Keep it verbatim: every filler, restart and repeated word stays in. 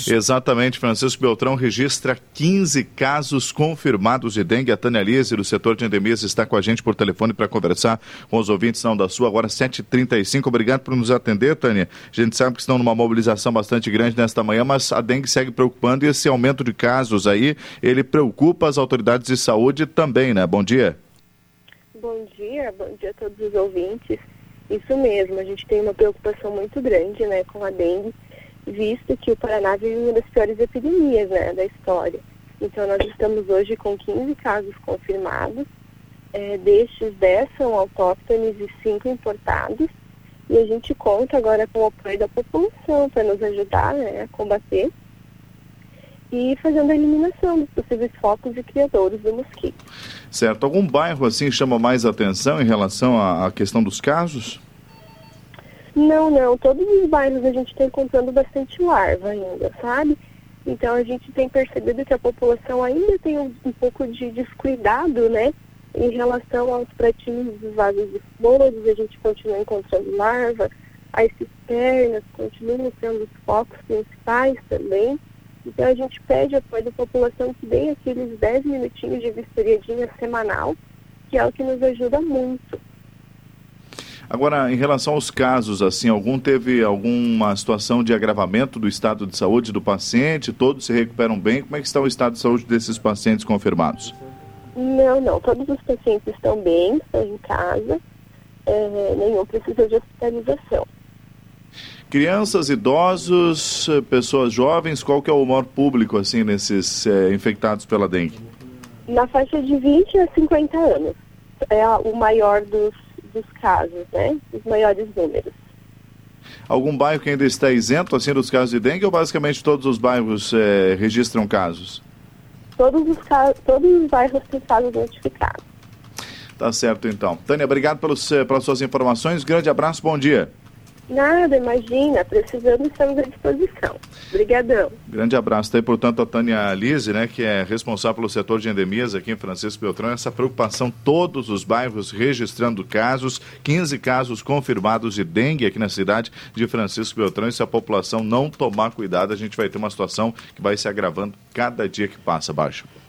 isso? Exatamente, Francisco Beltrão registra quinze casos confirmados de dengue. A Tânia Lise, do setor de endemias, está com a gente por telefone para conversar com os ouvintes da Onda Sul, agora sete e trinta e cinco. Obrigado por nos atender, Tânia. A gente sabe que estão numa mobilização bastante grande nesta manhã, mas a dengue segue preocupando e esse aumento de casos aí, ele preocupa as autoridades de saúde também, né? Bom dia. Bom dia, bom dia a todos os ouvintes. Isso mesmo, a gente tem uma preocupação muito grande, né, com a dengue, visto que o Paraná vive uma das piores epidemias, né, da história. Então nós estamos hoje com quinze casos confirmados, é, destes dez são autóctones e cinco importados, e a gente conta agora com o apoio da população para nos ajudar, né, a combater e fazendo a eliminação dos possíveis focos e criadores do mosquito. Certo. Algum bairro assim chama mais atenção em relação à, à questão dos casos? Não, não. Todos os bairros a gente está encontrando bastante larva ainda, sabe? Então a gente tem percebido que a população ainda tem um, um pouco de descuidado, né? Em relação aos pratinhos dos vasos de flores, a gente continua encontrando larva, as cisternas continuam sendo os focos principais também. Então a gente pede apoio da população que dê aqueles dez minutinhos de vistoriadinha semanal, que é o que nos ajuda muito. Agora, em relação aos casos, assim, algum teve alguma situação de agravamento do estado de saúde do paciente? Todos se recuperam bem? Como é que está o estado de saúde desses pacientes confirmados? Não, não. Todos os pacientes estão bem, estão em casa. É, nenhum precisa de hospitalização. Crianças, idosos, pessoas jovens, qual que é o maior público, assim, nesses é, infectados pela dengue? Na faixa de vinte a cinquenta anos. É o maior dos, dos casos, né? Os maiores números. Algum bairro que ainda está isento, assim, dos casos de dengue ou basicamente todos os bairros é, registram casos? Todos os, todos os bairros têm casos notificados. Tá certo, então. Tânia, obrigado pelos, pelas suas informações. Grande abraço, bom dia. Nada, imagina, precisando, estamos à disposição. Obrigadão. Grande abraço. Está aí, portanto, a Tânia Lise, né, que é responsável pelo setor de endemias aqui em Francisco Beltrão. Essa preocupação, todos os bairros registrando casos, quinze casos confirmados de dengue aqui na cidade de Francisco Beltrão. E se a população não tomar cuidado, a gente vai ter uma situação que vai se agravando cada dia que passa, Baixo.